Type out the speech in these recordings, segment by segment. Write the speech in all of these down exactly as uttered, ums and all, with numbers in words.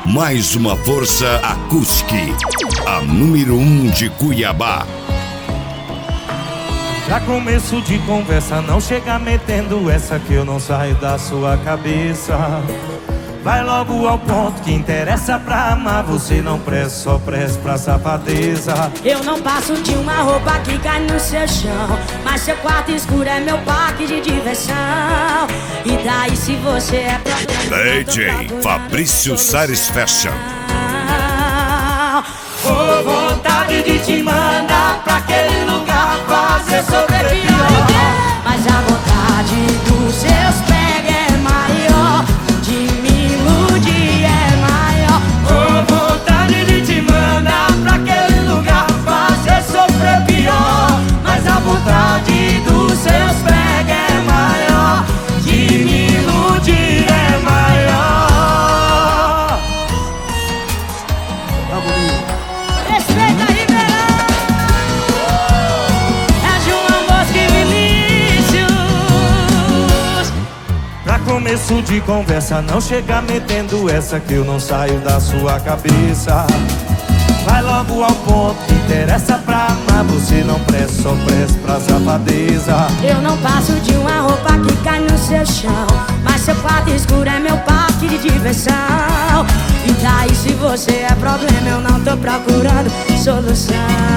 Mais uma força acústica, a número um de Cuiabá. Pra começo de conversa, não chega metendo essa que eu não saio da sua cabeça. Vai logo ao ponto que interessa pra amar. Você não presta, só presta pra safadeza. Eu não passo de uma roupa que cai no seu chão, mas seu quarto escuro é meu parque de diversão. E daí se você é D J Fabrício Sares Fashion. Ô, vontade de te mandar pra aquele lugar fazer sobre pior, mas a vontade dos seus pega é maior, de me iludir é maior. Ô, vontade de te mandar pra aquele lugar fazer sofrer pior, mas a vontade dos seus pega é maior, de me iludir é maior. Tá bonito. Respeita aí, Ribeirão! É João Bosco e Vinícius. Pra começo de conversa, não chega metendo essa que eu não saio da sua cabeça. Vai logo ao ponto que interessa pra amar. Você não presta, só presta pra safadeza. Eu não passo de uma roupa que cai no seu chão, mas seu quarto escuro é meu parque de diversão. E daí se você é problema, eu não tô procurando solução.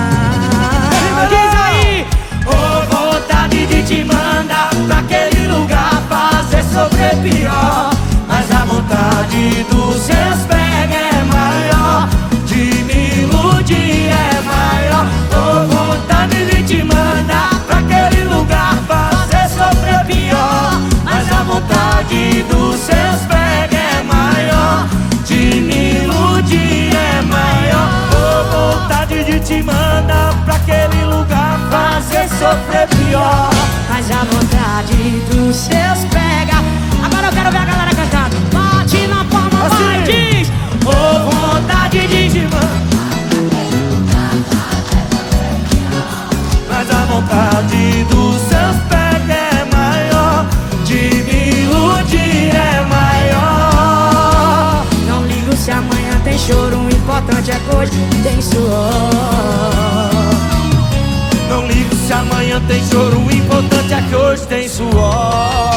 Diz aí! Ô, vontade de te mandar pra aquele lugar fazer sofrer pior, mas a vontade dos seus pega é maior, de me iludir é maior. Ô, vontade de te mandar pra aquele lugar fazer sofrer pior, mas a vontade dos seus pega é maior, de me iludir é maior. Ô, vontade de te mandar pra aquele lugar fazer sofrer pior, mas a vontade dos seus pega. Agora eu quero ver a galera cantando. Bate na palma, assim. Vai, diz. Ô, vontade de te mandar, mas a vontade dos seus pega é maior, de me iludir é maior. Não ligo se amanhã tem choro, o importante é que hoje tem suor. Não ligo se amanhã tem choro, o importante é que hoje tem suor.